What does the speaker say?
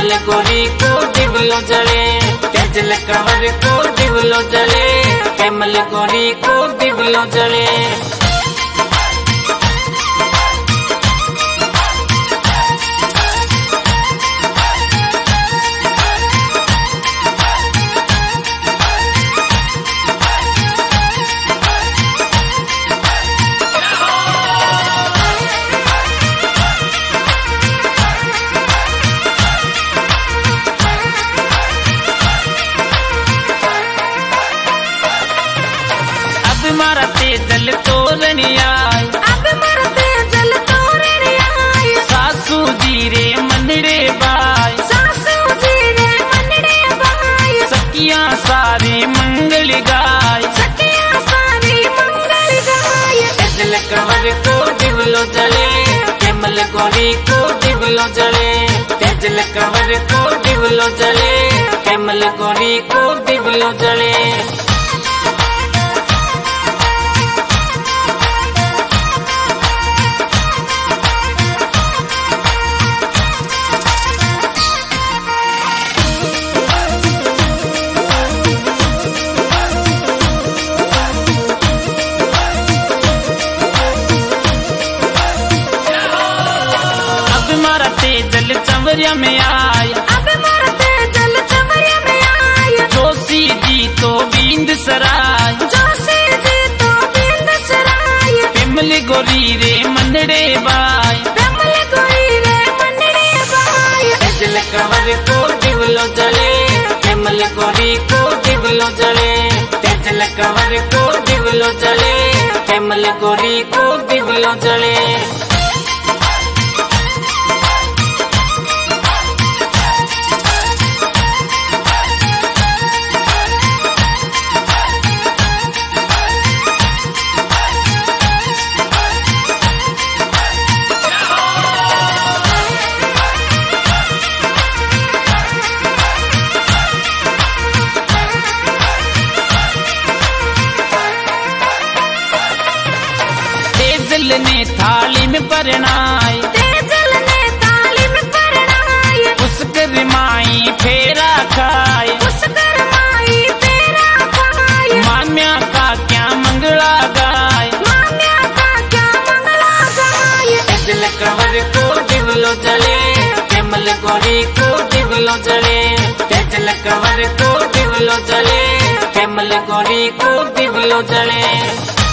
Camel गोरी को दिवलो जले, तेजल कंवर को दिवलो जले, कैमल गोरी को दिवलो जले। मारा तेजल तोरनी आई, अब मारा तेजल तोरनी आई, सासू जी रे मनड़े बाई, सासू जी रे मनड़े बाई, सखियां सारी मंगल गाय, सखियां सारी मंगल गाय। तेजल कंवर को दिवलो जले, कैमल गोरी को दिवलो जले, तेजल कंवर को दिवलो जले, कैमल गोरी को दिवलो जले। तेजल चंवरिया में आय, अब मारा तेजल चंवरिया में आय, जोशी जी तो बींद सराय, जोशी जी तो बींद सराय, कैमल गोरी रे मनड़े बाय, कैमल गोरी रे मनड़े बाय। तेजल कंवर को दिवलो जले, कैमल गोरी को दिवलो जले, तेजल कंवर को दिवलो जले, कैमल गोरी को दिवलो जले। तेजल ने थाली में परनाई, तेजल ने थाली में परनाई, उसकर माई फेरा खाए, उसकर माई फेरा खाए, माम्या का क्या मंगला गाय, माम्या का क्या मंगला गाय। तेजल कंवर को दिवलो जले, कैमल गोरी को दिवलो जले, तेजल कंवर को दिवलो जले, कैमल गोरी को दिवलो जले।